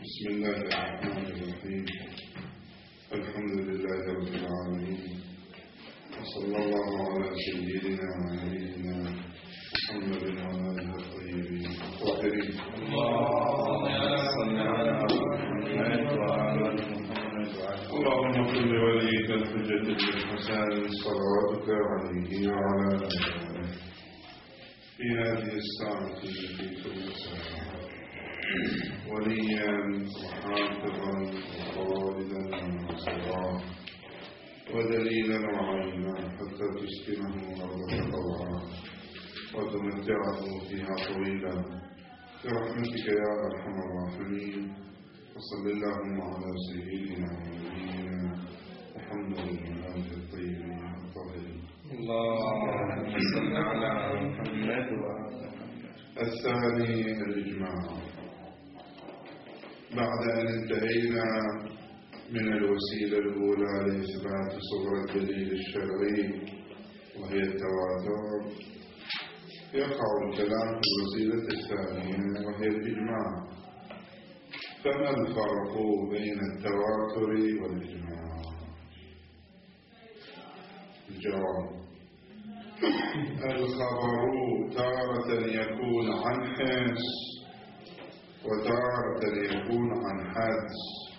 بسم الله الرحمن الرحيم. الحمد لله رب العالمين، وصلى الله على سيدنا ونبينا محمد وعلى آله الطيبين الطاهرين. اللهم صل على محمد وعلى آل محمد. اللهم صل لوليك الحجة الحسن صلواتك عليه وعلى آله في هذه الساعة التي كل ساعة وليا وحافظا وخالدا وناصرا ودليلا وعينا حتى تسكنه أرضك طوعا وتمتعه فيها طويلا برحمتك يا أرحم الراحمين. وصل اللهم على سيدنا ونبينا محمد وعلى آله الطيبين الطاهرين. اللهم صل على محمد وعلى آله. الثاني الإجماع. بعد أن انتهينا من الوسيلة الأولى لإثبات صورة الدليل الشرعي وهي التواتر، يقع الكلام في الوسيلة الثانية وهي الإجماع. فما الفرق بين التواتر والإجماع؟ الجواب: الخبر تارة يكون عن حس وتارة يكون عن حدس.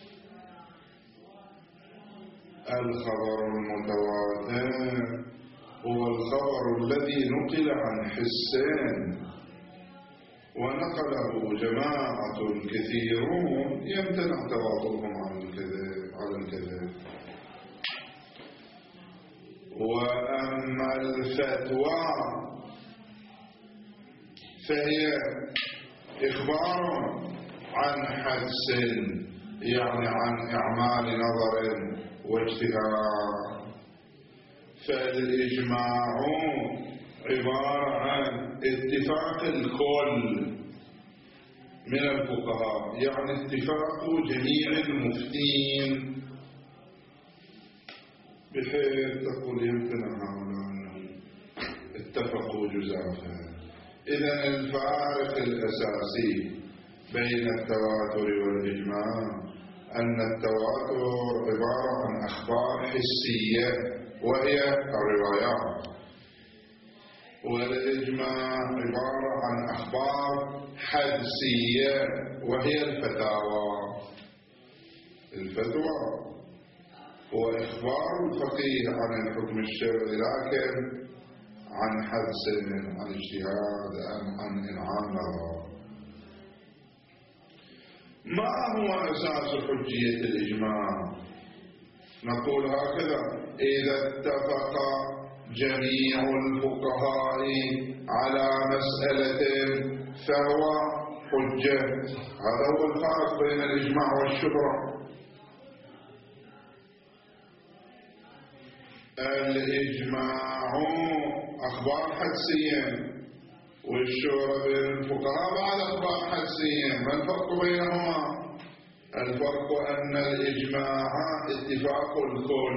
الخبر المتواتر هو الخبر الذي نقل عن حسين ونقله جماعة كثيرون يمتنع تواترهم على الكذب. وأما الفتوى فهي إخبار عن حدس، يعني عن إعمال نظر واجتهاد. فالإجماع عبارة عن اتفاق الكل من الفقهاء، يعني اتفاق جميع المفتين، بحيث تقول يمكن هؤلاء أنهم اتفقوا جزافا. إذن الفارق الأساسي بين التواتر والإجماع أن التواتر عبارة عن أخبار حسية وهي الروايات، والإجماع عبارة عن أخبار حدسية وهي الفتوى هو إخبار الفقيه عن الحكم الشرعي، لكن عن حدس، عن اجتهاد، عن إنعام نظر. ما هو أساس حجية الإجماع؟ نقول هكذا: إذا اتفق جميع الفقهاء على مسألة فهو حجة. هذا هو الفرق بين الإجماع والشبهة. الإجماع أخبار حدسية، والشورى بين الفقهاء بعد أخبار حدسية. ما الفرق بينهما؟ الفرق أن الإجماع اتفاق الكل،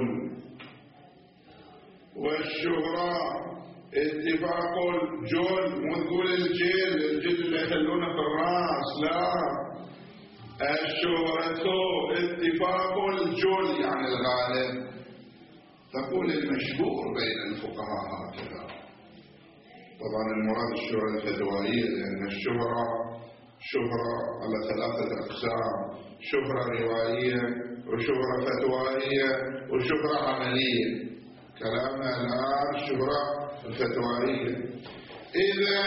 والشورى اتفاق الجل. مو تقول الجل اللي يخلونه في الراس، لا، الشورى اتفاق الجل يعني الغالب. تقول المشهور بين الفقهاء هكذا. طبعا المراد الشهرة الفتوائية، لأن الشهرة على ثلاثة أقسام: شهرة روائية، وشهرة فتوائية، وشهرة عملية. كلامنا الآن الشهرة الفتوائية. إذا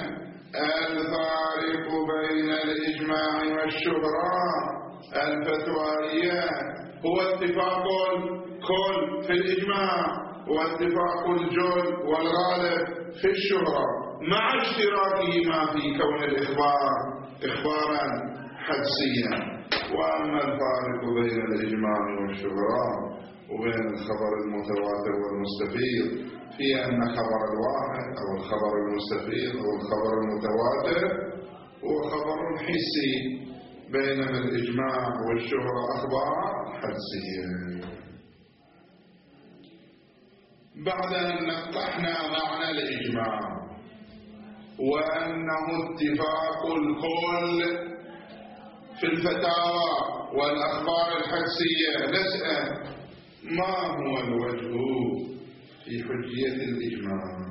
الفارق بين الإجماع والشهرة الفتوائية هو اتفاق الكل في الإجماع واتفاق الجل والغالب في الشهرة، مع اشتراكهما في كون الإخبار إخبارا حدسيا. وأما الفارق بين الإجماع والشهرة وبين الخبر المتواتر والمستفيض في أن خبر الواحد أو الخبر المستفيض أو الخبر المتواتر هو خبر حسي، بينما الإجماع والشهرة أخبار حدسية. بعد أن نقحنا معنى الإجماع وأنه اتفاق الكل في الفتاوى والأخبار الحدسية نسأل ما هو الوجه في حجية الإجماع؟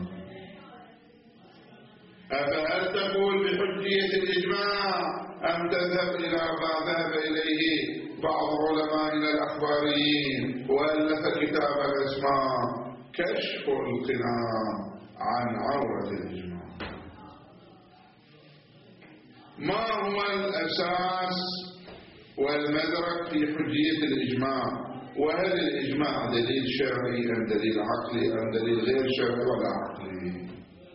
أفهل تقول بحجية الإجماع أم تذهب إلى ما ذهب إليه بعض علمائنا الأخباريين وألف كتابا اسمه كشف القناع عن عورة الإجماع؟ ما هو الأساس والمدرك في حجية الإجماع؟ وهل الإجماع دليل شرعي أم دليل عقلي أم دليل غير شرعي ولا عقلي؟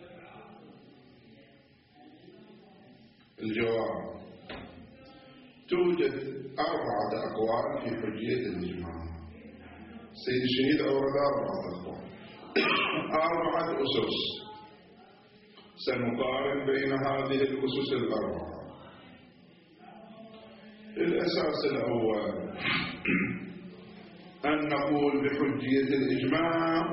الجواب: توجد 4 أقوال في حجية الإجماع. سيد الشهيد أورد 4 أقوال 4 أسس. سنقارن بين هذه الأسس 4. الأساس الأول أن نقول بحجية الإجماع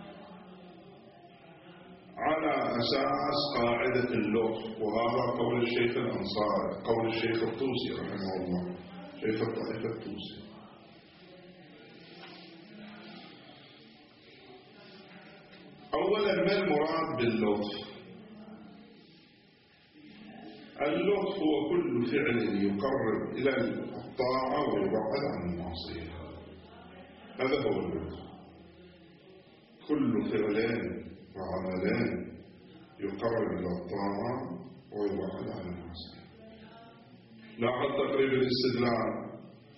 على أساس قاعدة اللطف، وهذا قول الشيخ الأنصاري، قول الشيخ الطوسي رحمه الله، شيخ الطائفة الطوسي. أولا، ما المراد باللطف؟ اللطف هو كل فعل يقرب إلى الطاعة ويبعد عن المعصية. هذا هو اللطف. كل فعلين وعملين يقرب إلى الطاعة ويبعد عن المعصية. لاحظ تقريب الاستدلال: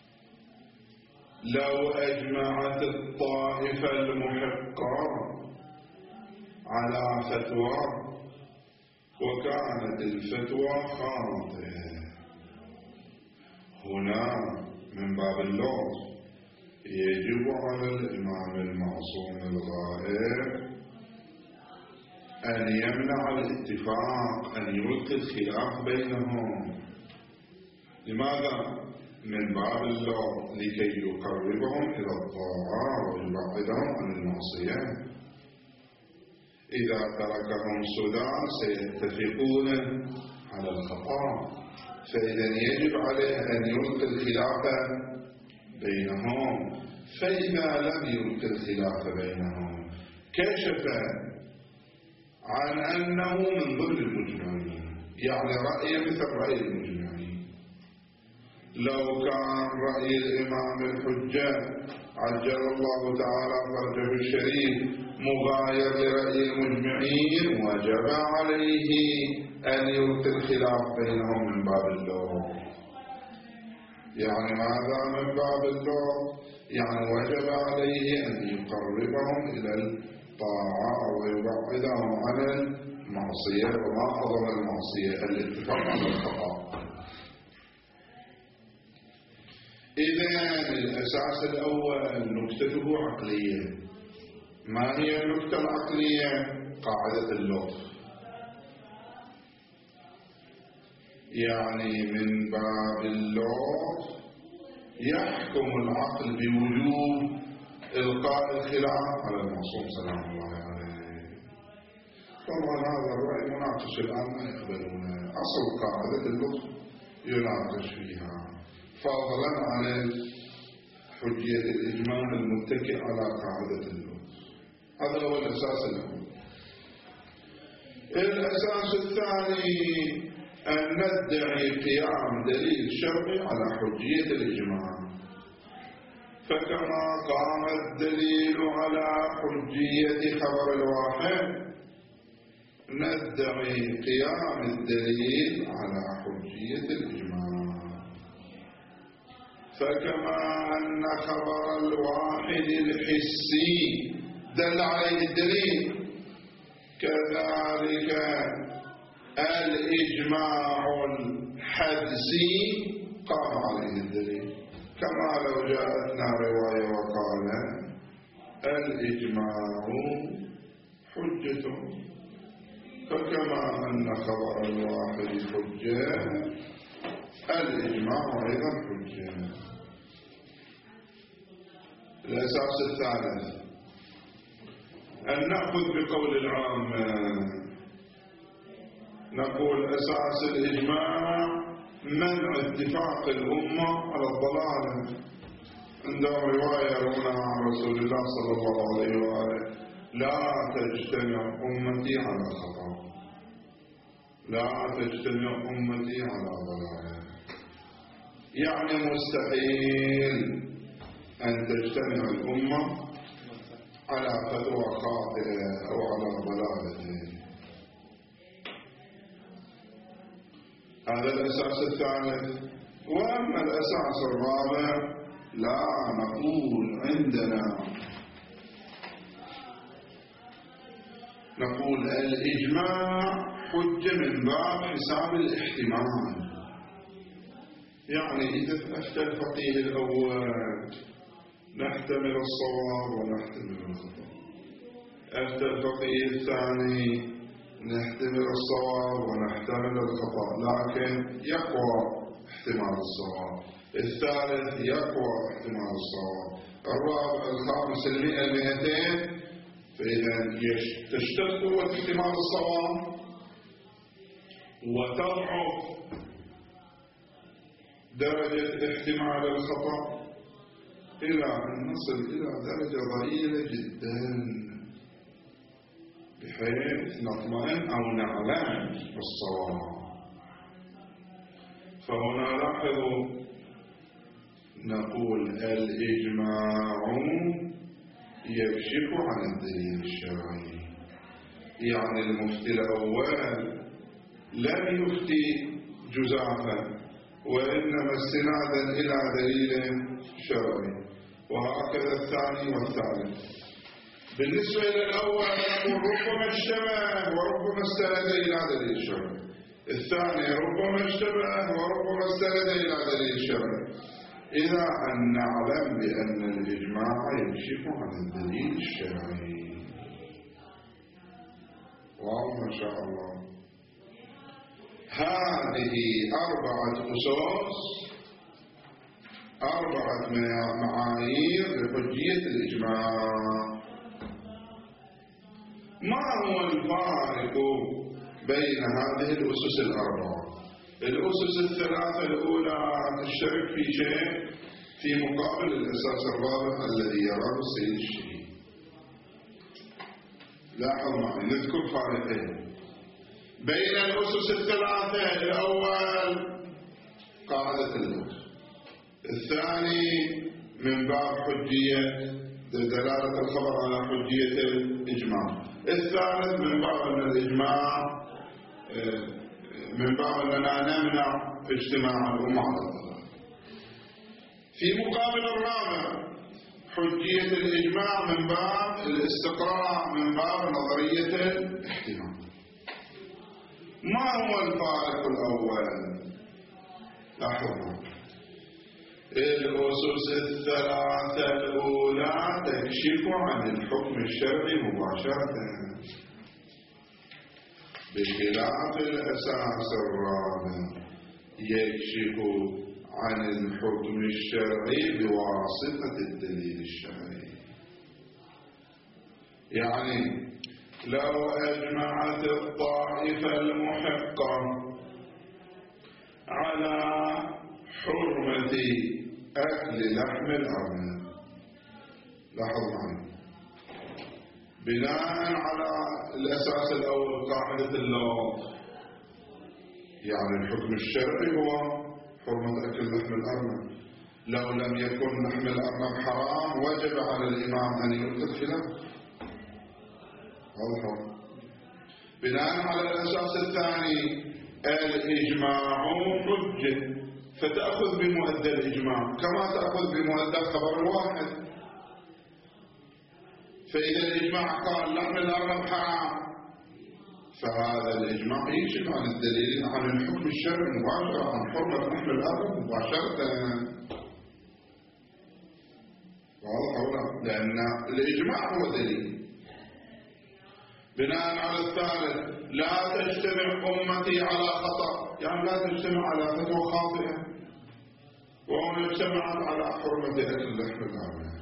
لو أجمعت الطائفة المحقة على فتوى وكانت الفتوى خاطئة، هنا من باب اللطف يجب على الإمام المعصوم الغائب أن يمنع الاتفاق، أن يلقي الخلاف بينهم. لماذا؟ من باب اللطف، لكي يقربهم إلى الطاعة ويبعدهم عن المعصية. إذا تركهم سدى سيتفقون على الخطأ، فإذا يجب عليه أن يلقي الخلاف بينهم. فإذا لم يلقي الخلاف بينهم كشف عن أنه من ضمن المجمعين، يعني رأي مثل رأي المجمعين. لو كان رأي الإمام الحجة عجل الله تعالى فرجه الشريف مغاير لرأي المجمعين، وجب عليه أن يلقي الخلاف بينهم من باب اللطف. يعني ماذا من باب اللطف؟ يعني وجب عليه أن يقربهم إلى الطاعة ويبعدهم عن المعصية. وما أعظم المعصية؟ الاتفاق على الخطأ. إذن الأساس الأول نكتته عقلية. ما هي النكتة العقلية؟ قاعدة اللطف. يعني من باب اللطف يحكم العقل بوجوب إلقاء الخلاف على المعصوم سلام الله عليه. طبعا هذا الرأي مناقش الآن ما يقبلونه. أصل قاعدة اللطف يناقش فيها، فضلا عن حجية الإجماع المتكئ على قاعدة اللطف. هذا هو الأساس الأول. الأساس الثاني أن ندعي قيام دليل شرعي على حجية الإجماع. فكما قام الدليل على حجية خبر الواحد، ندعي قيام الدليل على حجية الإجماع. فكما أن خبر الواحد الحسي دل عليه الدليل، كذلك الإجماع الحدسي قام عليه الدليل. كما لو جاءتنا رواية وقال الإجماع حجة، فكما أن خبر الواحد حجة الإجماع أيضا حجة. الأساس الثالث أن نأخذ بقول العامة، نقول أساس الإجماع منع اتفاق الأمة على الضلالة. عندهم رواية يروونها عن رسول الله صلى الله عليه وآله: لا تجتمع أمتي على خطأ، لا تجتمع أمتي على ضلالة. يعني مستحيل أن تجتمع الأمة على فتوى خاطئة أو على ضلالة. هذا الأساس الثالث. وأما الأساس الرابع: لا نقول نقول الإجماع حجة من باب حساب الاحتمال. يعني إذا أفتى الفقيه الأول نحتمل الصواب ونحتمل الخطأ، أفتى الفقيه الثاني نحتمل الصواب ونحتمل الخطأ، لكن يقوى احتمال الصواب، الثالث يقوى احتمال الصواب، الرابع الخامس 100 200. فإذا تشتد قوة احتمال الصواب وتضعف درجة احتمال الخطأ إلى أن نصل إلى درجة ضئيلة جدا بحيث نطمئن أو نعلم بالصواب. فهنا لاحظوا نقول الإجماع يكشف عن الدليل الشرعي. يعني المفتي الأول لم يفتي جزافا وإنما استنادا إلى دليل شرعي، وهكذا الثاني والثالث. بالنسبة إلى الأول نقول ربما اشتبه وربما استند إلى دليل شرعي، الثاني ربما اشتبه وربما استند إلى دليل شرعي، إلى أن نعلم بأن الإجماع يكشف عن الدليل الشرعي. واو ما شاء الله. هذه 4 أسس، 4 معايير لحجية الإجماع. ما هو الفارق بين هذه الأسس ال4؟ الأسس ال3 الأولى تشترك في شيء في مقابل الأساس الرابع الذي يراه السيد الشهيد. لاحظ معي نذكر فارقين بين الأسس ال3: الأول قاعدة الموت، الثاني من باب حجية دلالة الخبر على حجية الإجماع، الثالث من باب أن الإجماع من باب أننا نمنع اجتماع الأمة على الضلال. في مقابل الرابع حجية الإجماع من باب الاستقراء، من باب نظرية الاحتمال. ما هو الفارق الأول؟ لاحظوا الأسس ال3 الأولى تكشف عن الحكم الشرعي مباشرة، بخلاف الأساس الرابع يكشف عن الحكم الشرعي بواسطة الدليل الشرعي. يعني لو أجمعت الطائفة المحقة على حرمة أكل لحم الأرنب، لاحظ معي، بناء على الأساس الأول قاعدة اللواط، يعني الحكم الشرعي هو حرمة أكل لحم الأرنب. لو لم يكن لحم الأرنب حرام وجب على الإمام أن يؤكل خلافه. واضح؟ بناء على الأساس الثاني الإجماع حجة، فتأخذ بمؤدى الإجماع كما تأخذ بمؤدى الخبر الواحد. فإذا الإجماع قال لحم الأرنب حرام، فهذا الإجماع يكشف عن الدليل عن الحكم الشرعي مباشرة، عن حرمة لحم الأرنب مباشرة. واضح ولا؟ لأن الإجماع هو دليل. بناء على الثالث لا تجتمع أمتي على خطأ، يعني لا تجتمع على فتوى خاطئة، وهم اجتمعت على حرمة أكل لحم الأرنب.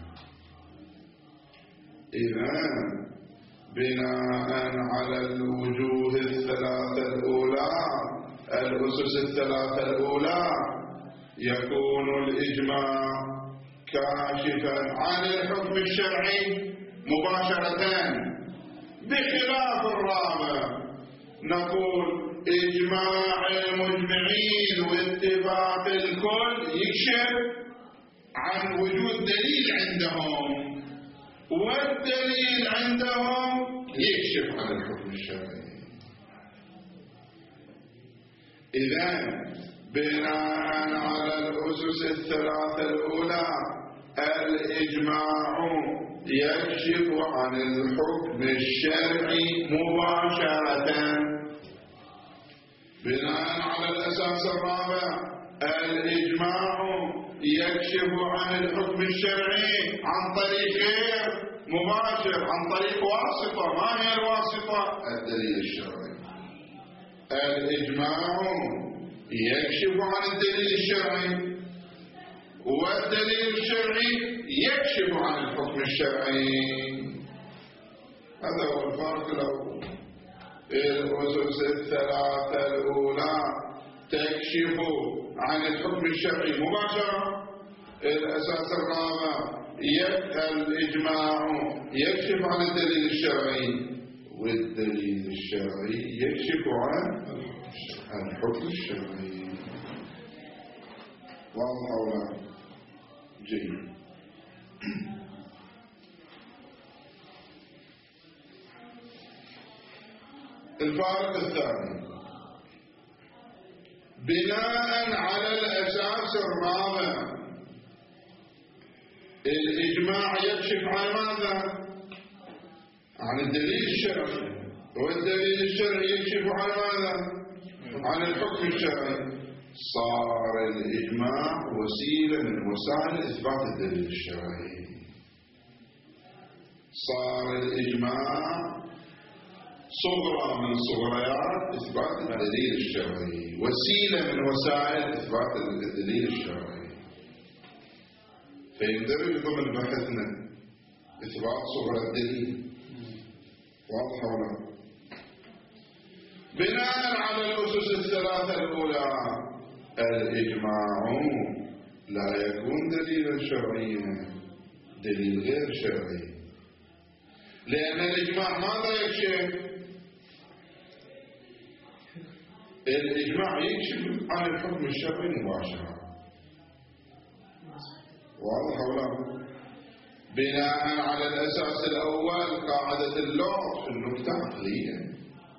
إذا بناء على الوجوه ال3 الأولى الأسس الثلاثة الأولى يكون الإجماع كاشفا عن الحكم الشرعي مباشرة، بخلاف الرابع نقول إجماع المجمعين واتفاق الكل يكشف عن وجود دليل عندهم، والدليل عندهم يكشف عن الحكم الشرعي. إذن بناء على الأسس الثلاثة الأولى الإجماع يكشف عن الحكم الشرعي مباشرة. بناء على الأساس الرابع الإجماع يكشف عن الحكم الشرعي عن طريق غير مباشر، عن طريق واسطة. ما هي الواسطة؟ الدليل الشرعي. الإجماع يكشف عن الدليل الشرعي، والدليل الشرعي يكشف عن الحكم الشرعي. هذا هو الفرق الأول. الأسس الثلاثة الأولى تكشف عن الحكم الشرعي مباشرة. الأساس الرابع الإجماع يكشف عن الدليل الشرعي، والدليل الشرعي يكشف عن الحكم الشرعي. واضح ولا؟ جيد. الفارق الثاني بناء على الأساس الرابع الإجماع يكشف عن ماذا؟ عن الدليل الشرعي، والدليل الشرعي يكشف عن ماذا؟ عن الحكم الشرعي. صار الإجماع وسيلة من وسائل إثبات الدليل الشرعي. صار الإجماع صغرى من صغريات إثبات الدليل الشرعي، وسيلة من وسائل إثبات الدليل الشرعي. فيندرج ضمن بحثنا إثبات صغرى الدليل. واضح ولا؟ بناء على الأسس الثلاثة الأولى الإجماع لا يكون دليلا شرعيا، دليل غير شرعي. لأن الإجماع ماذا يكشف؟ الإجماع يكشف عن الحكم الشرعي مباشرة. واضح ولا؟ بناء على الأساس الأول قاعدة اللغة في النكتة عقلية.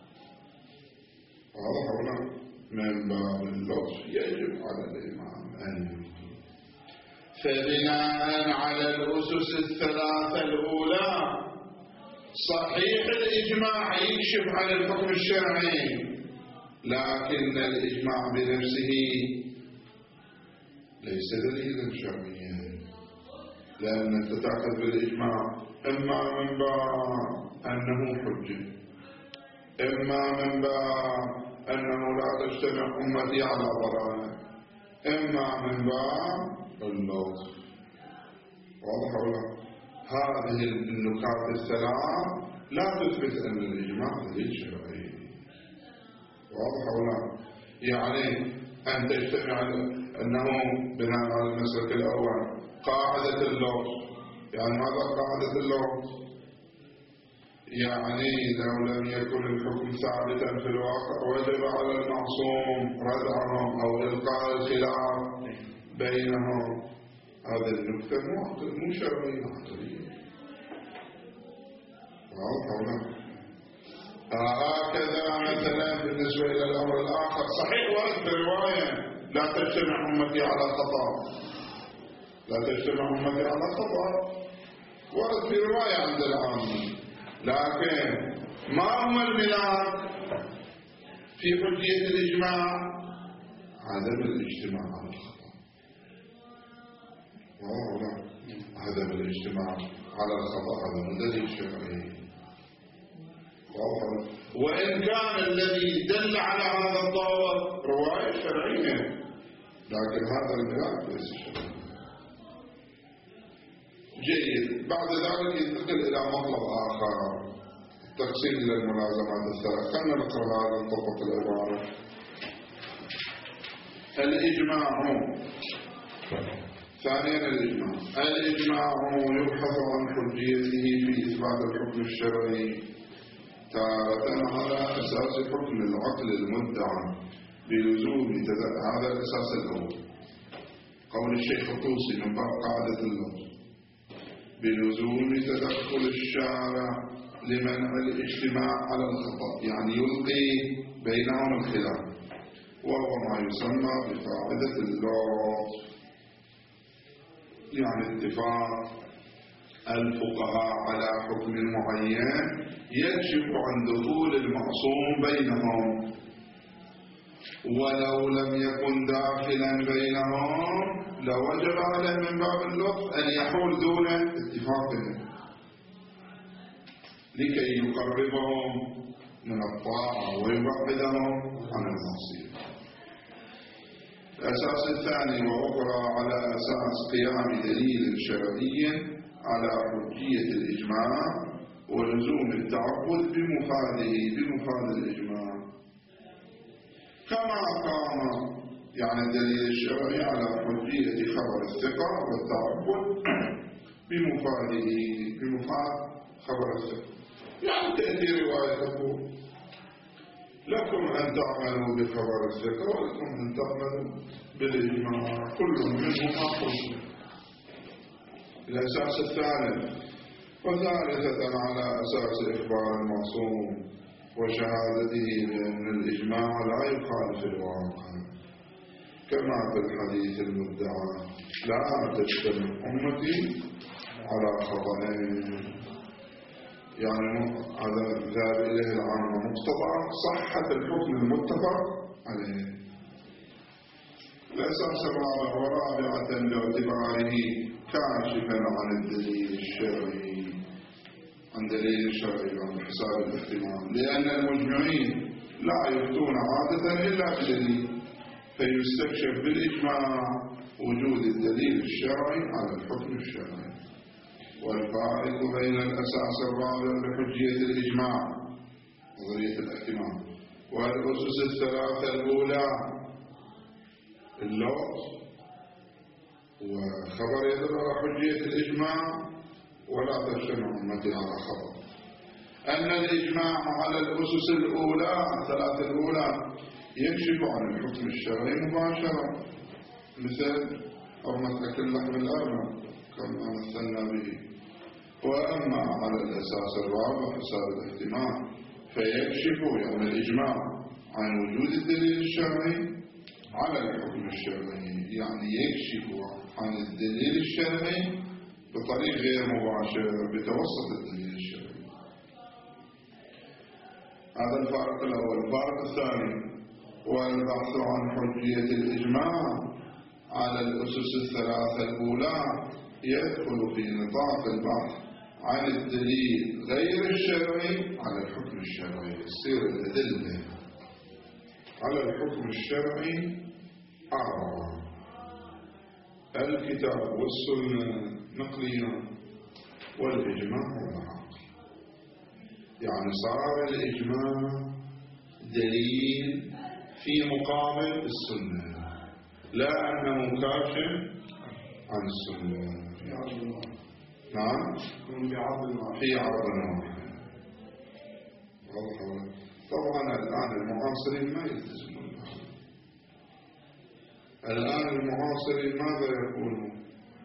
واضح ولا؟ من باب اللطف يجب على الإمام أن يفتي. فبناء على الأسس الثلاثة الأولى صحيح الإجماع يكشف عن الحكم الشرعي، لكن الإجماع بنفسه ليس دليلا شرعيا، لأنك تأخذ بالإجماع إما من باب أنه حجة، إما من باب أنه لا تجتمع أمتي على ضلالة، إما من باب اللطف. واضح ولا؟ هذه النقاط الثلاث لا تثبت أن الإجماع دليل شرعي. واضح ولا؟ يعني أن تجتمع أنه بناء على المسلك الأول قاعدة اللطف. يعني ماذا قاعدة اللطف؟ يعني لو لم يكن الحكم ثابتا في الواقع وجب على المعصوم ردعهم أو إلقاء الخلاف بينهم. هذه النكتة مو شرعية عقلية. واضح ولا؟ هكذا مثلا بالنسبة إلى الأمر الآخر صحيح ورد برواية لا تجتمع أمتي على خطأ، لا تجتمع أمتي على خطأ، ورد في رواية عند العامة، لكن ما هو الملاك في حجية الإجماع؟ عدم الاجتماع على الخطأ. عدم الاجتماع على الخطأ هذا مو دليل شرعي. وإن كان الذي دل على هذا الضابط رواية شرعية، لكن هذا الملاك ليس شرعي. جيد. بعد ذلك ينتقل إلى مطلب آخر، التقسيم إلى الملازمات الثلاث. خلنا نقرأ هذا الطبق العبارة. الإجماع. ثانيا الإجماع يبحث عن حجيته في إثبات الحكم الشرعي تارة على أساس حكم العقل المدعى بلزوم هذا الأساس الأول، قول الشيخ الطوسي من باب قاعدة اللفظ، بلزوم تدخل الشارع لمنع الاجتماع على الخطأ، يعني يلقي بينهم الخلاف، وهو ما يسمى بقاعدة اللفظ، يعني اتفاق الفقهاء على حكم معين يكشف عن دخول المعصوم بينهم، ولو لم يكن داخلا بينهم لوجب عليه من باب اللطف أن يحول دون اتفاقهم لكي يقربهم من الطاعة ويبعدهم عن المعصية. الأساس الثاني وأخرى على أساس قيام دليل شرعي على حجية الإجماع ولزوم التعبد بمفاد الإجماع، كما قام يعني الدليل الشرعي على حجية خبر الثقة والتعبد بمفاد خبر الثقة. يعني تأتي رواية تقول لكم أن تعملوا بخبر الثقة ولكم أن تعملوا بالإجماع، كل منهما حجة. الأساس الثالث وثالثة على أساس إخبار المعصوم وشهادته بأن الإجماع لا يخالف الواقع، كما في الحديث المدعى لا تجتمع أمتي على خطأين، يعني هذا ذهب إليه العامة مقتضى صحة الحكم المتفق عليه. الأساس الرابع ورابعة باعتباره كاشفا عن الدليل الشرعي، عن دليل الشرعي عن حساب الاحتمال، لأن المجمعين لا يفتون عادة إلا بدليل، فيستكشف بالإجماع وجود الدليل الشرعي على الحكم الشرعي. والفارق بين الأساس الرابع بحجية الإجماع نظرية الاحتمال والأسس الثلاثة الأولى اللفظ وخبر يدل على حجية الإجماع ولا تجتمع أمتي على خبر، أن الإجماع على الأسس الأولى الثلاثة الأولى يكشف عن الحكم الشرعي مباشرة، مثل حرمة أكل لحم الأرنب كما مثلنا به. وأما على الأساس الرابع حساب الاحتمال فيكشف يعني الإجماع عن وجود الدليل الشرعي على الحكم الشرعي، يعني يكشف عن الدليل الشرعي بطريق غير مباشر بتوسط الدليل الشرعي. هذا الفارق الأول. الفارق الثاني والبحث عن حجية الإجماع على الأسس الثلاثة الأولى يدخل في نطاق البحث عن الدليل غير الشرعي على الحكم الشرعي. يصير الأدلة على الحكم الشرعي أربعة: الكتاب والسنة نقليا والإجماع والعقل. يعني صار الإجماع دليل في مقابل السنة، لا أنه كاشف عن السنة. نعم في عرض واحد. طبعا الآن المعاصرين ما يلتزمون. الآن المعاصرين ماذا يقولون؟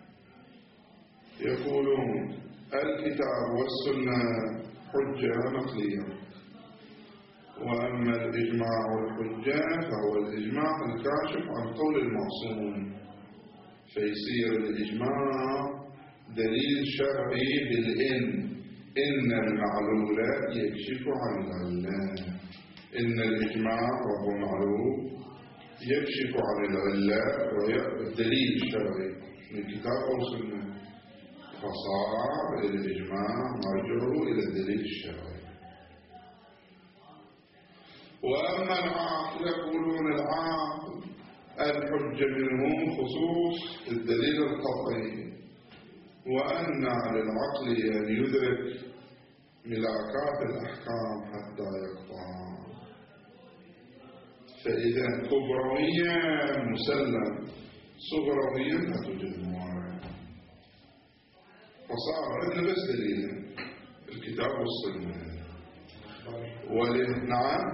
يقولون الكتاب والسنة حجة نقلية، وأما الإجماع والحجة فهو الإجماع الكاشف عن قول المعصوم، فيصير الإجماع دليل شرعي إن المعلول يكشف عن العلة. إن الإجماع وهو معلول يكشف عن العلة والدليل الشرعي من كتاب أو سنة، فصار الإجماع مرجعه إلى الدليل الشرعي. وأما العاقل يقولون العاقل الحجة منهم خصوص الدليل القطعي، وأن للعقل أن يدرك ملاكات الأحكام حتى يقطع. فإذا كبرويا مسلم، صغرويا لا توجد موارد. فصار عندنا بس دليل الكتاب والسنة. نعم،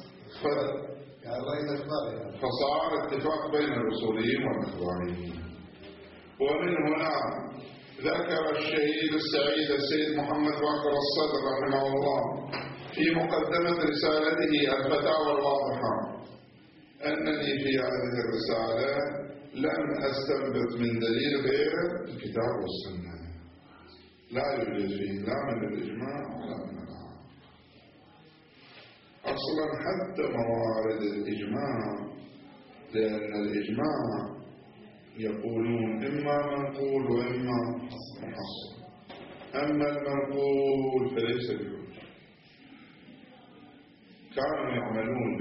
فصار اتفاق بين الأصوليين والإخباريين. ومن هنا ذكر الشهيد السعيد السيد محمد باقر الصدر رحمه الله في مقدمة رسالته الفتاوى الواضحة أنني في هذه الرسالة لم أستنبط من دليل غير الكتاب والسنة، لا يوجد فيه لا من الإجماع ولا من العام. أصلا حتى موارد الإجماع، لأن الإجماع يقولون إما منقول وإما محصل، أما المنقول فليس بحجة. كانوا يعملون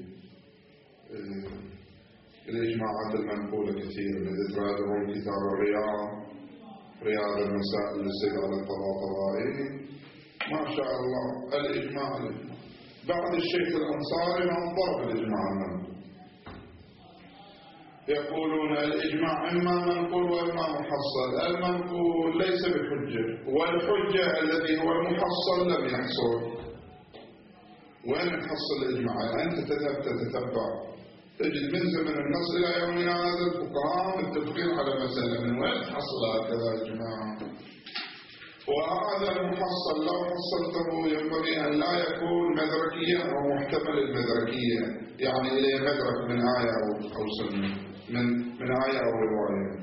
بالإجماعات المنقولة كثيرا، إذا تراجعون كتاب رياض المسائل للسيد على الطباطبائي ما شاء الله الإجماع. بعد الشيخ الأنصاري ننظر بالإجماع المنقول، يقولون الإجماع إما منقول وإما محصل. المنقول ليس بحجة، والحجة الذي هو المحصل لم يحصل. وين نحصل الإجماع؟ أنت تذهب تتتبع تجد من زمن النص إلى يومنا هذا الفقهاء متفقين على مسألة، من وين تحصل هكذا إجماع؟ وهذا المحصل لو حصلته ينبغي أن لا يكون مدركيا أو محتمل المدركية، يعني إليه مدرك من آية أو سنة، من آية أو رواية.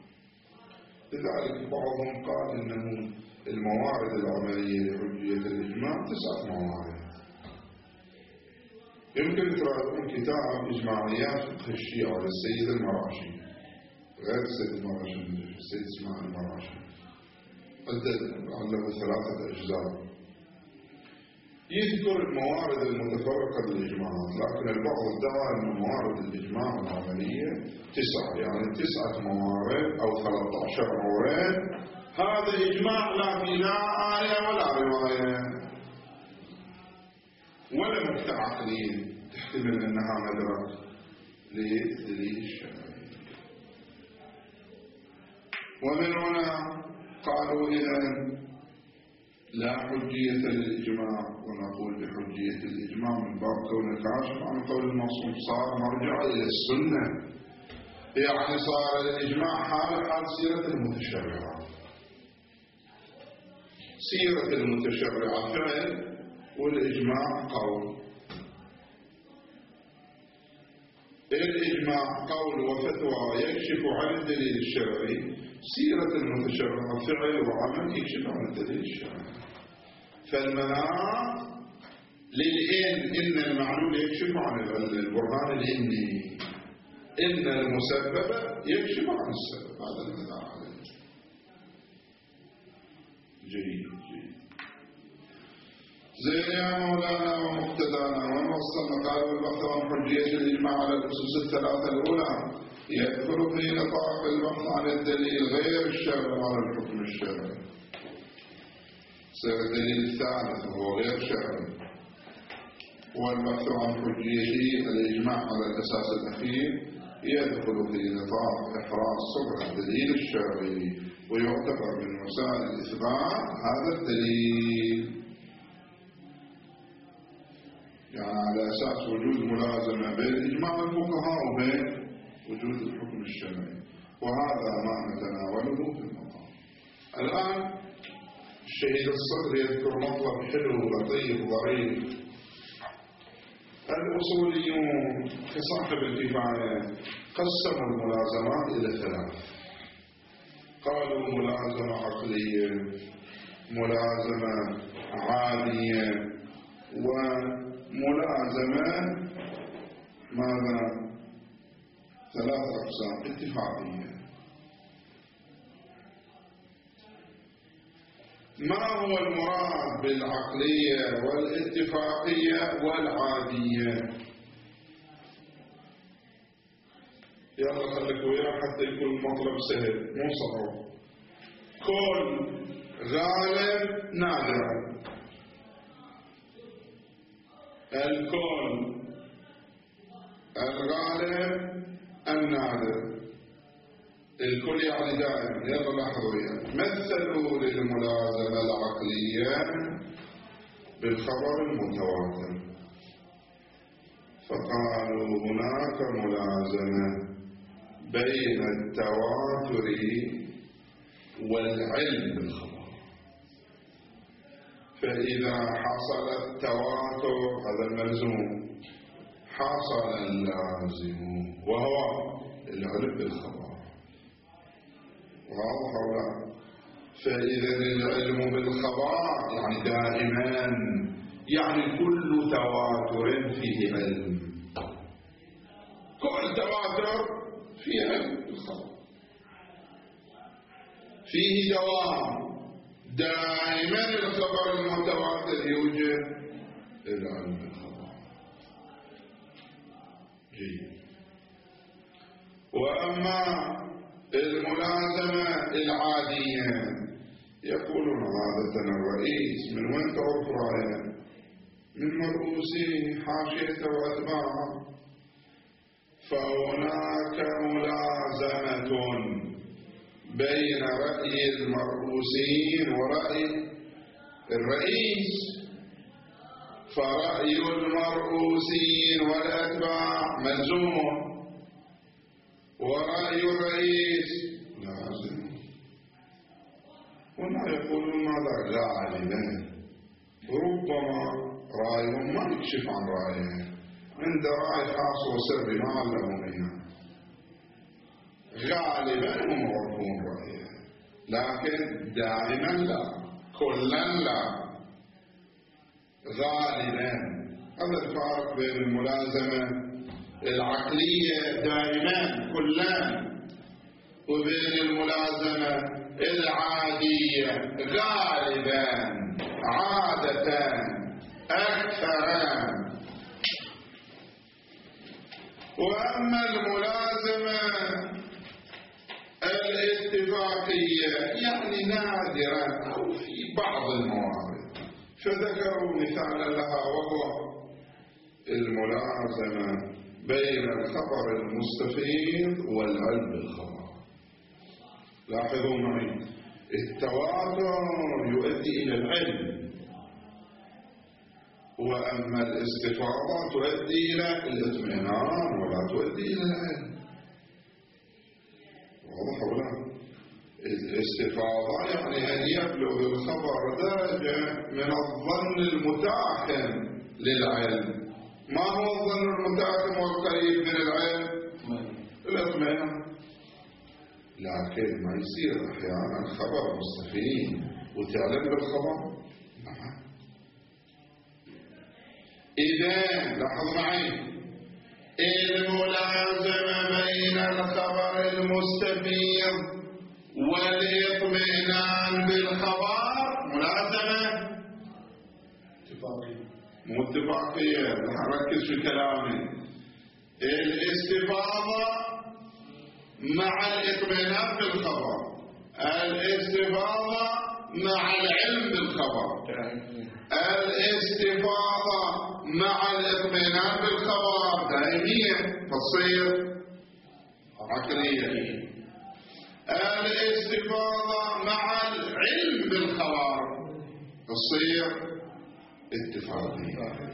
لذلك بعضهم قال إنه الموارد العملية لحجية الإجماع 9 موارد. يمكن تراجعون كتاب إجماعيات فقه الشيعة للسيد المراشي، غير السيد المراشي، السيد اسماعيل المراشي، له 3 أجزاء، يذكر الموارد المتفرقة للإجماعات. لكن البعض ادعى أن موارد الإجماع العملية 9، يعني 9 موارد أو 13 مورد. هذا إجماع لا في لا آية ولا رواية ولا نكتة عقلية تحتمل أنها مدرك للدليل الشرعي. ومن هنا قالوا إذن لا حجية للإجماع، ونقول بحجية الإجماع من باب كون كاشف عن قول المعصوم، صار مرجع إلى السنة، يعني صار الإجماع حال سيرة المتشرعة. سيرة المتشرعة فعل والإجماع قول. الإجماع قول وفتوى يكشف عن الدليل الشرعي، سيرة المتشرعة فعل وعمل يكشف عن الدليل الشرعي. فالمناط إن المعلول يكشف عن البرهان الإني، إن المسبب يكشف عن السبب. هذا المناط عليه. جيد. زين يا مولانا ومقتدانا. وموصلنا قال البحث عن حجية الإجماع على الأسس 3 الأولى يدخل في نطاق البحث عن الدليل غير الشرعي على الحكم الشرعي. الدليل الثالث وهو غير شرعي، والبحث عن حجية الإجماع على الأساس الأخير يدخل في نطاق إحراز صدر الدليل الشرعي، ويعتبر من وسائل الإثبات هذا الدليل، يعني على أساس وجود ملازمة بين إجماع الفقهاء وبين وجود الحكم الشرعي. وهذا ما نتناوله في المقام. الآن الشهيد الصدر يذكر مطلب حلو لطيف ظريف. الأصوليون كصاحب الكفاية قسموا الملازمات إلى 3. قالوا ملازمة عقلية، ملازمة عادية، وملازمة ماذا؟ 3 أقسام اتفاقية. ما هو المراد بالعقلية والاتفاقية والعادية؟ يلا خليك وياه حتى يكون المطلب سهل مو صعب. كل غالب نادر، الكون الغالب النادر. الكل يعني دائما. يلا لاحظوا يعني مثلوا للملازمة العقلية بالخبر المتواتر، فقالوا هناك ملازمة بين التواتر والعلم بالخبر. فإذا حصل التواتر هذا الملزوم، حصل اللازم وهو العلم بالخبر. واضح ولا؟ فإذا العلم بالخبر يعني دائما، يعني كل تواتر فيه علم، كل تواتر فيه علم بالخبر، فيه دوام. دائما الخبر المتواتر يوجد العلم بالخبر. جيد. وأما الملازمة العادية يقولون عادة الرئيس من وين تعرف رأيه؟ من مرؤوسيه حاشيته وأتباعه. فهناك ملازمة بين رأي المرؤوسين ورأي الرئيس. فرأي المرؤوسين والأتباع ملزوم، ورأي الرئيس لازم. هنا يقولون ماذا؟ غالبا. ربما رأيهم ما يكشف عن رأيه، عنده رأي خاص وسري ما علمهم إياه. غالبا هم يعرفون رأيه، لكن دائما لا، كلا لا، غالبا. هذا الفارق بين الملازمة العقلية دائما كلا وبين الملازمة العادية غالبا عادة أكثر. وأما الملازمة الاتفاقية يعني نادرا أو في بعض الموارد، فذكروا مثالا لها وهو الملازمة بين الخبر المستفيض والعلم بالخبر. لاحظوا معي، التواتر يؤدي إلى العلم، وأما الاستفاضة تؤدي إلى الاطمئنان ولا تؤدي إلى العلم. واضح ولا؟ الاستفاضة يعني أن يبلغ الخبر درجة من الظن المتاحم للعلم. ما هو الظن المتاحم والقريب من العلم؟ الاطمئنان. لكن ما يصير أحيانا خبر مستفيض وتعلم بالخبر؟ نعم. إذا لاحظ معي، الملازمة بين الخبر المستفيض والاطمئنان بالخبر ملازمة اتفاقية، مو اتفاقية. ركز في كلامي. الاستفاضة مع الاطمئنان بالخبر، الاستفاضة مع العلم بالخبر، الاستفاضة مع الاطمئنان بالخبر دائمية تصير عقلية. الاستفاضة مع العلم بالخبر تصير اتفاقية.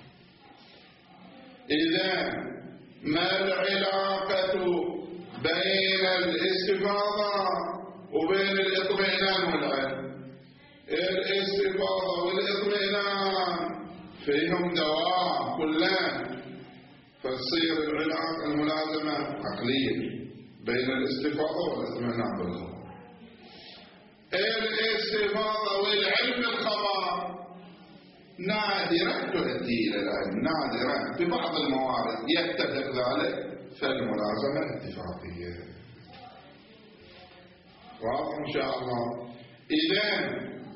إذا ما العلاقة بين الاستفاضة وبين الاطمئنان والعلم؟ الاستفاضة والاطمئنان فيهم دوام كلان، فتصير العلاقة الملازمة عقلية بين الاستفاضة والاطمئنان بالخبر. الاستفاضة والعلم بالخبر نادرا تؤدي إلى العلم، نادرا. في بعض الموارد يتفق ذلك، فالملازمة اتفاقية. واضح إن شاء الله. إذن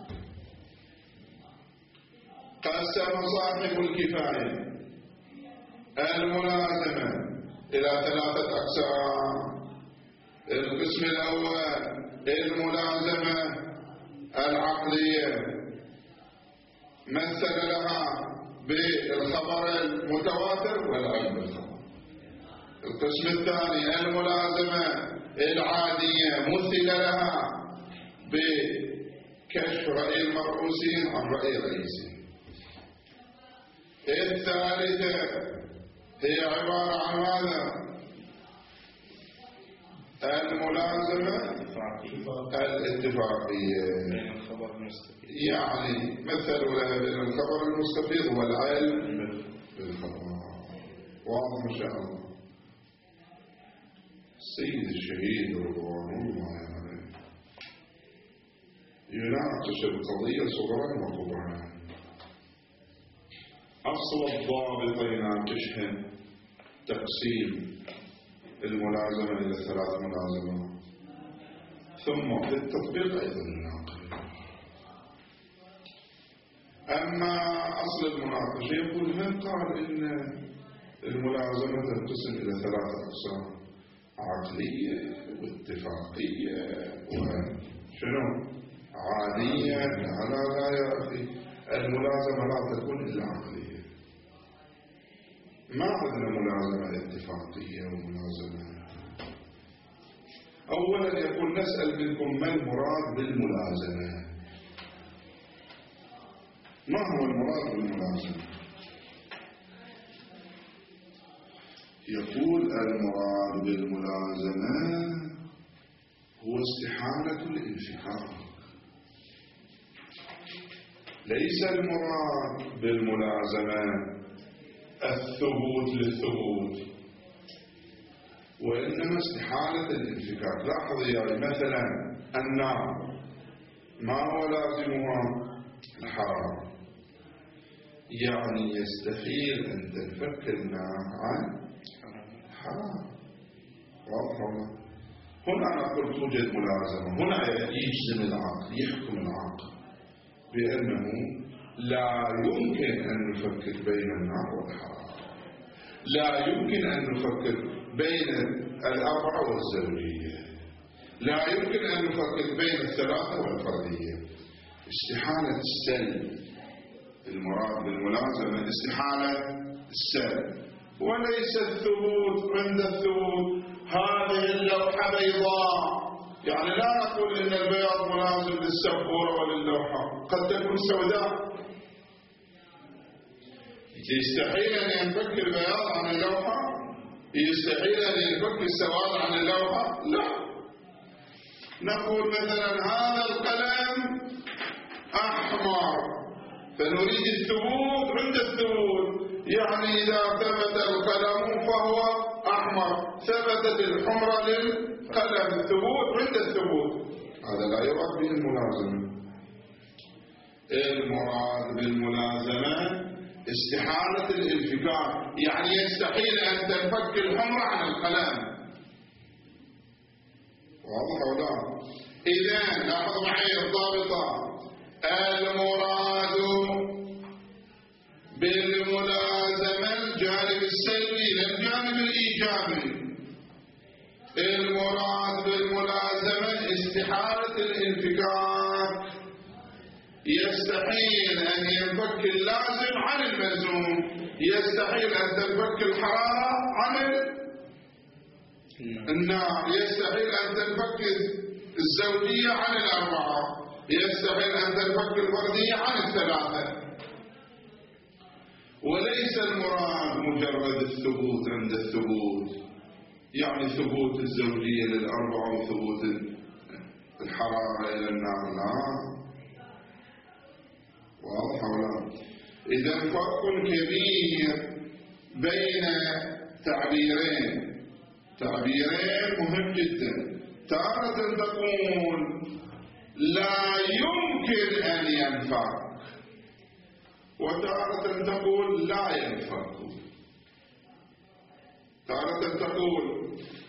قسم صاحب الكفاية الملازمة إلى 3 أقسام. القسم الأول الملازمة العقلية، مثل لها بالخبر المتواتر والعلم بالخبر. القسم الثاني الملازمة العادية مثل لها بكشف رأي المرؤوسين عن رأي الرئيسين. الثالثة هي عبارة عن ماذا؟ الملازمة الاتفاقية، يعني مثلوا لها بين الخبر المستفيض والعلم بالخبر. واضح ما شاء الله. السيد الشهيد رضوان الله عليه يناقش القضية صغرا وكبرا. أصل الضابط يناقشهن تقسيم الملازمة إلى 3 ملازمات، ثم في التطبيق أيضا يناقش. أما أصل المناقشة يقول من قال إن الملازمة تنقسم إلى 3 أقسام: عقلية واتفاقية وشنو عادية. لا يا أخي، الملازمة لا تكون إلا عقلية. ما عندنا ملازمة اتفاقية وملازمة. أولا يقول نسأل منكم ما المراد بالملازمة؟ ما هو المراد بالملازمة؟ يقول المراد بالملازمة هو استحالة الانفكاك. ليس المراد بالملازمة الثبوت للثبوت، وإنما استحالة الانفكاك. لاحظ يا مثلا النار ما هو لازمها؟ الحرارة، يعني يستحيل أن تنفك النار عن الحرارة. واضح؟ هنا نقول توجد ملازمة. هنا يجزم العقل، يحكم العقل بأنه لا يمكن أن نفكر بين النار والحرارة، لا يمكن أن نفكر بين الأربعة والزوجية، لا يمكن أن نفكر بين الثلاثة والفردية. استحالة السلب. المراد بالملازمة استحالة السلب وليس الثبوت. عند الثبوت هذه اللوحة بيضاء، يعني لا نقول إن البياض ملازم للسبورة وللوحة، قد تكون سوداء. يستحيل أن ينفك البياض عن اللوحة؟ يستحيل أن ينفك السواد عن اللوحة؟ لا. نقول مثلا هذا القلم أحمر، فنريد الثبوت. عند الثبوت يعني إذا ثبت القلم فهو أحمر، ثبتت الحمرة للقلم. الثبوت عند الثبوت. هذا لا يراد به الملازمة. المراد بالملازمة استحالة الانفكاك، يعني يستحيل أن تنفك الحمرة عن القلم. واضح ولا؟ إذن لاحظ معي الضابطة. المراد بالملازمة الجانب السلبي لا الجانب الإيجابي. المراد بالملازمة استحالة الانفكاك، يستحيل أن ينفك اللازم عن الملزوم، يستحيل أن تنفك الحرارة عن النار، يستحيل أن تنفك الزوجية عن الأربعة، يستحيل أن تنفك الفردية عن الثلاثة. وليس المراد مجرد الثبوت عند الثبوت، يعني ثبوت الزوجية للأربعة وثبوت الحرارة إلى النار. لا. واضح ولا؟ إذا فرق كبير بين تعبيرين مهم جدا. تارة تقول لا يمكن أن ينفك، وتارة تقول لا ينفك. تارة تقول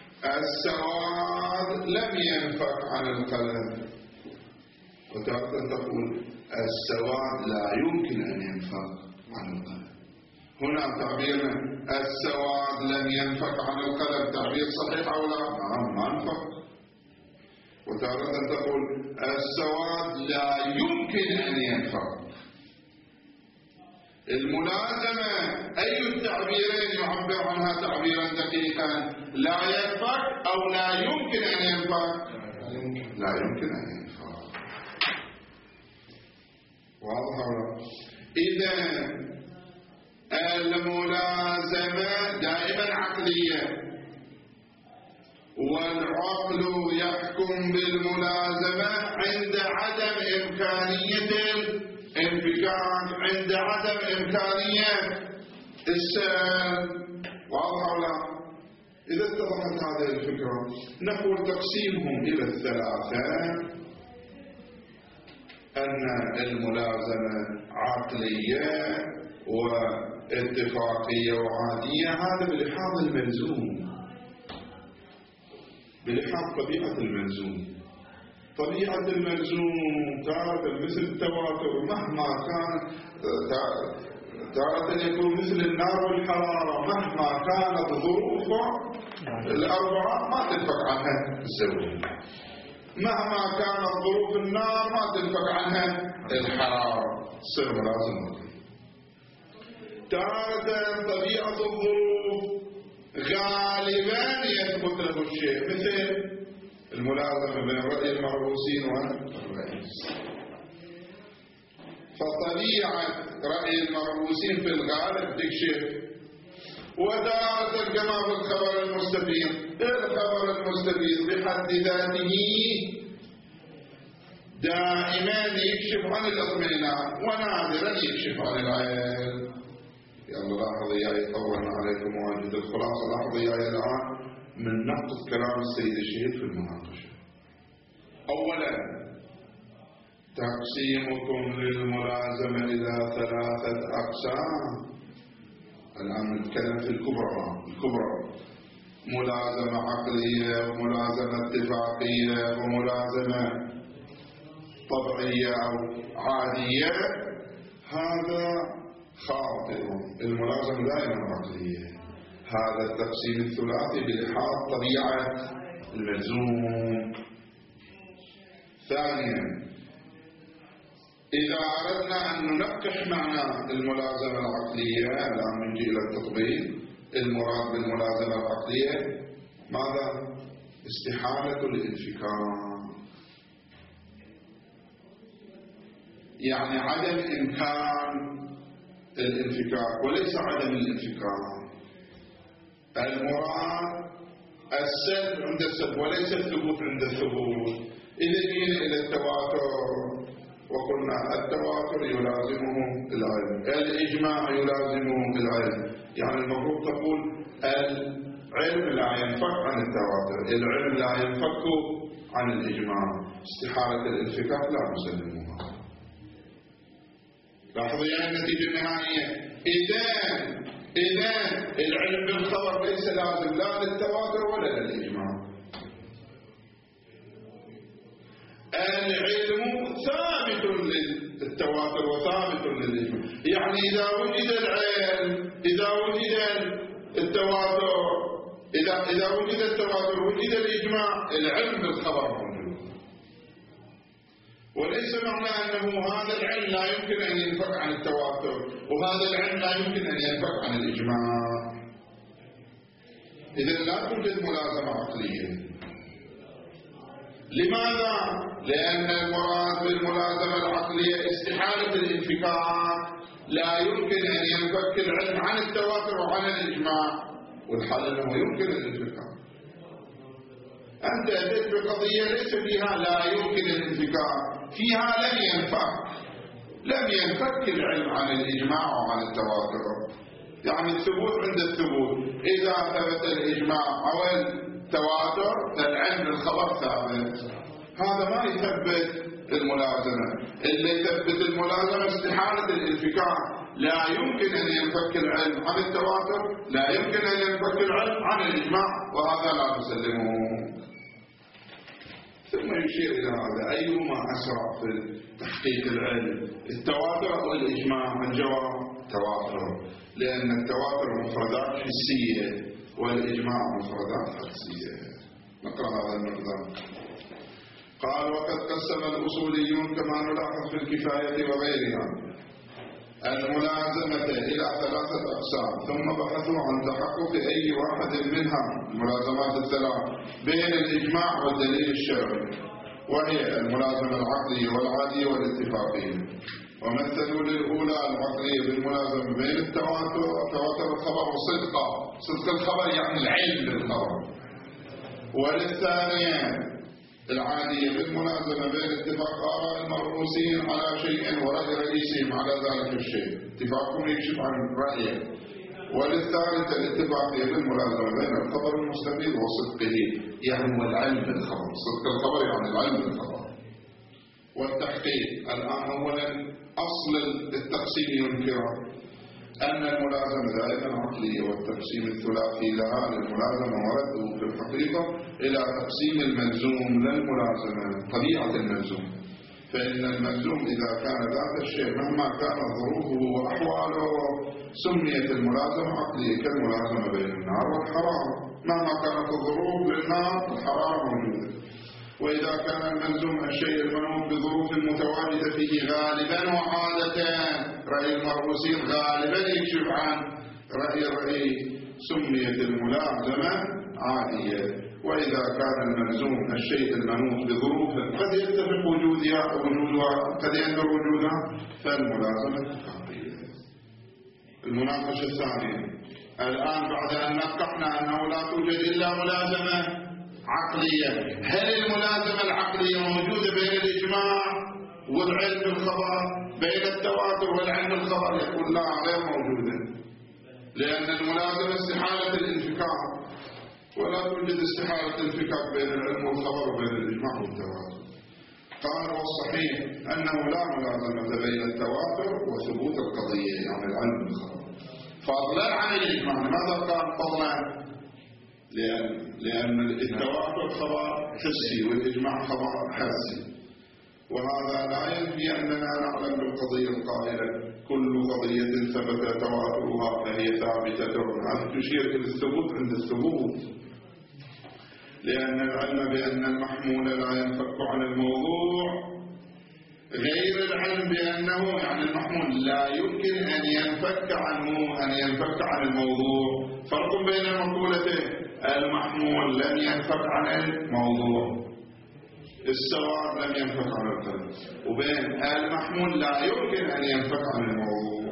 السواد لم ينفك عن القلم، وتارة تقول السواد لا يمكن أن ينفك عن القلم. هنا تعبيرنا السواد لم ينفك عن القلم تعبير صحيح أو لا؟ نعم ما انفك. وتارة تقول السواد لا يمكن أن ينفك. الملازمة أي التعبيرين يعبر عنها تعبيرا دقيقا؟ لا ينفك أو لا يمكن أن ينفك؟ لا يمكن أن ينفك. واضح ولا؟ إذا الملازمة دائما عقلية، والعقل يحكم بالملازمة عند عدم إمكانية الانفكاك، عند عدم إمكانية السلب. واضح ولا؟ إذا اتضحت هذه الفكرة نقول تقسيمهم إلى الثلاثة: أن الملازمة عقلية واتفاقية وعادية. هذا بلحاظ الملزوم، بلحاظ طبيعة الملزوم. طبيعة الملزوم تارة مثل التواتر مهما كان، تارة يكون مثل النار والحرارة مهما كانت ظروفها الأربعة ما تنفك عنها الزوجية، مهما كانت ظروف النار ما تنفك عنها الحرارة، تصير ملازمة. تارة طبيعة الظروف غالبا يثبت له الشيء، مثل الملازمة بين رأي المرؤوسين والرئيس. فطبيعة رأي المرؤوسين في الغالب تكشف. وتارة كما في الخبر المستفيض، الخبر المستفيض بحد ذاته دائما يكشف عن الاطمئنان ونادرا يكشف عن العيب. يلا لاحظوا يا طولنا عليكم واجد. الخلاصة لاحظوا يا الآن من نقطة كلام السيد الشهيد في المناقشة. أولا تقسيمكم للملازمة إلى ثلاثة أقسام. الآن نتكلم في الكبرى: ملازمة عقلية وملازمة اتفاقية وملازمة طبيعية أو عادية. هذا خاطئ. الملازمة دائما عقلية. هذا التقسيم الثلاثي بلحاظ طبيعة الملزوم. ثانيا، إذا أردنا أن ننقح معنى الملازمة العقلية، الآن نجي إلى التطبيق. المراد بالملازمة العقلية ماذا؟ استحالة الانفكاك، يعني عدم إمكان الانفكاك وليس عدم الانفكاك. المراد السلب عند السلب وليس الثبوت عند الثبوت. إذا جينا إلى التواتر وقلنا التواتر يلازمه العلم، الإجماع يلازمه العلم، يعني المفروض تقول العلم لا ينفك عن التواتر، العلم لا ينفك عن الإجماع. استحالة الانفكاك لا نسلمها. لاحظوا يعني النتيجة النهائية. إذا العلم بالخبر ليس لازم لا للتواتر ولا للإجماع. العلم ثابت للتواتر وثابت للإجماع، يعني إذا وجد العلم، إذا وجد التواتر، إذا وجد التواتر وجد الإجماع، العلم بالخبر موجود. وليس معنى أنه هذا العلم لا يمكن أن ينفك عن التواتر وهذا العلم لا يمكن أن ينفك عن الإجماع. إذا لا توجد ملازمة عقلية. لماذا؟ لأن المراد بالملازمة العقلية استحالة الانفكاك. لا يمكن أن ينفك العلم عن التواتر وعن الإجماع، والحل أنه يمكن الانفكاك. أنت أتيت بقضية ليس فيها لا يمكن الانفكاك، فيها لم ينفك العلم عن الإجماع وعن التواتر. يعني الثبوت عند الثبوت، إذا ثبت الإجماع أو التواتر العلم الخبر ثابت. هذا ما يثبت الملازمة. اللي يثبت الملازمة استحالة الانفكاك. لا يمكن أن ينفك العلم عن التواتر، لا يمكن أن ينفك العلم عن الإجماع، وهذا لا نسلمه. ثم يشير إلى هذا: أيهما أسرع في تحقيق العلم، التواتر أو الإجماع؟ الجواب تواتر، لأن التواتر مفردات حسية والإجماع مفردات حسية. نقرأ هذا المقدار. قال: وقد قسم الأصوليون كما نلاحظ في الكفاية وغيرها الملازمة إلى 3 أقسام، ثم بحثوا عن تحقق أي واحد منها الملازمات الثلاث بين الإجماع والدليل الشرعي، وهي الملازمة العقلية والعادية والاتفاقية. ومثلوا للأولى العقلية بالملازمة بين تواتر الخبر صدق الخبر يعني العلم بالخبر، وللثانية العادية بالملازمة بين اتفاق آراء المرؤوسين على شيء ورأي رئيسهم على ذلك الشيء، اتفاقهم يكشف عن رأيه. وللثالثة الاتفاقية بالملازمة بين الخبر المستفيد وصدقه، يعني والعلم بالخبر، صدق الخبر يعني العلم بالخبر. والتحقيق الآن أولا أصل التقسيم ينكر أن الملازمة دائما عقلية، والتقسيم الثلاثي لها للملازمة ورده في الحقيقة إلى تقسيم الملزوم للملازمة، طبيعة الملزوم. فإن الملزوم إذا كان ذات الشيء مهما كانت ظروفه وأحواله سميت الملازمة عقلية، كالملازمة بين النار والحرارة، مهما كانت الظروف للنار الحرارة موجودة. وإذا كان الملزوم الشيء المنوط بظروف متواجدة فيه غالبا وعادة، رأي المرؤوسين غالبا يكشف عن رأي الرئيس، سميت الملازمة عادية. وإذا كان الملزوم الشيء المنوط بظروف قد يتفق وجودها قد يندر وجودها، فالملازمة اتفاقية. المناقشة الثانية الآن بعد أن نقحنا أنه لا توجد إلا ملازمة عقلية، هل الملازمة العقلية موجودة بين الإجماع والعلم بالخبر، بين التواتر والعلم بالخبر؟ يقول لا، غير موجودة، لأن الملازمة استحالة الانفكاك، ولا توجد استحالة الانفكاك بين العلم والخبر وبين الإجماع والتواتر. قال والصحيح أنه لا ملازمة بين التواتر وثبوت القضية، يعني العلم بالخبر، فضلا عن الإجماع. لماذا قال فضلا؟ لأن التواتر خبر حسي والإجماع خبر حسي، وهذا لا ينفي أننا نعلم بالقضية القائلة كل قضية ثبت تواترها فهي ثابتة. هذا تشير إلى الثبوت عند الثبوت، لأن العلم بأن المحمول لا ينفك عن الموضوع غير العلم بأنه يعني المحمول لا يمكن أن ينفك عن الموضوع. فرق بين المقولتين، المحمول لم ينفك عن الموضوع، السواد لم ينفك عن القلب، وبين المحمول لا يمكن أن ينفك عن الموضوع.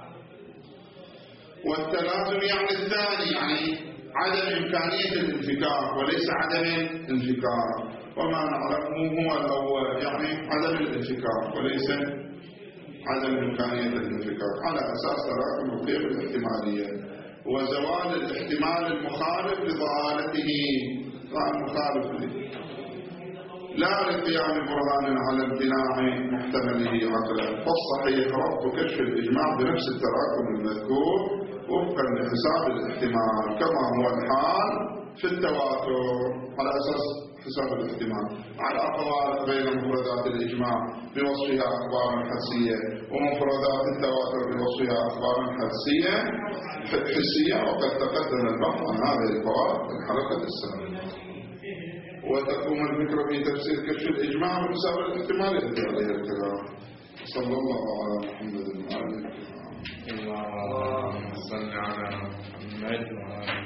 والتلازم يعني الثاني، يعني عدم إمكانية الانفكاك وليس عدم الانفكاك، وما نعرفه هو الأول، يعني عدم الانفكاك وليس عدم إمكانية الانفكاك، على أساس تراكم القيم الاحتمالية وزوال الاحتمال المخالف لضلالته. المخالف لا لقيام برهان على امتناع محتمله عقلا، فالصحيح ربط كشف الإجماع بنفس التراكم المذكور وفقا لحساب الاحتمال، كما هو الحال في التواتر على أساس حساب الاحتمال، على فوارق بين مفردات الإجماع بوصفها أخبارا حسية ومفردات التواتر بوصفها أخبارا حسية، وقد تقدم البحث عن هذه الفوارق في الحلقة السابقة. وتقوم الفكرة في تفسير كشف الإجماع بحساب الاحتمال الذي عليه الكلام. صلى الله على محمد وعلى آله. اللهم صل على محمد وعلى